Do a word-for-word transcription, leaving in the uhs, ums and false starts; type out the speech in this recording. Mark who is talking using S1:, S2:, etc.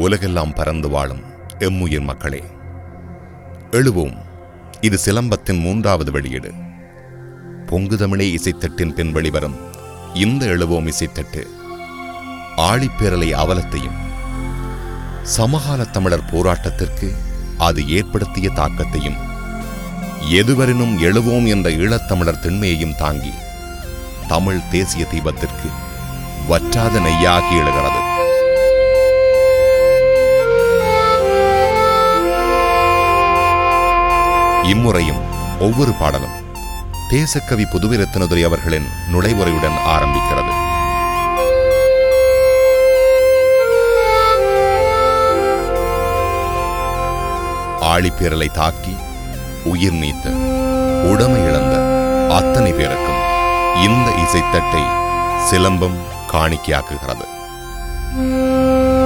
S1: உலகெல்லாம் பறந்து வாழும் எம்முயிர் மக்களே, எழுவோம். இது சிலம்பத்தின் மூன்றாவது வெளியீடு. பொங்குதமிழே இசைத்தட்டின் பின் வெளிவரும் இந்த எழுவோம் இசைத்தட்டு ஆழிப்பேரலை அவலத்தையும் சமகால தமிழர் போராட்டத்திற்கு அது ஏற்படுத்திய தாக்கத்தையும் எதுவரினும் எழுவோம் என்ற ஈழத்தமிழர் திண்மையையும் தாங்கி தமிழ் தேசிய தீபத்திற்கு வற்றாத நெய்யாகி எழுகிறது. இம்முறையும் ஒவ்வொரு பாடலும் தேசக்கவி புதுவிரத்தினதுரை அவர்களின் நுழைவுரையுடன் ஆரம்பிக்கிறது. ஆழிப்பேரலை தாக்கி உயிர் நீத்த உடமை இழந்த அத்தனை பேருக்கும் இந்த இசைத்தட்டை சிலம்பம் காணிக்கையாக்குகிறது.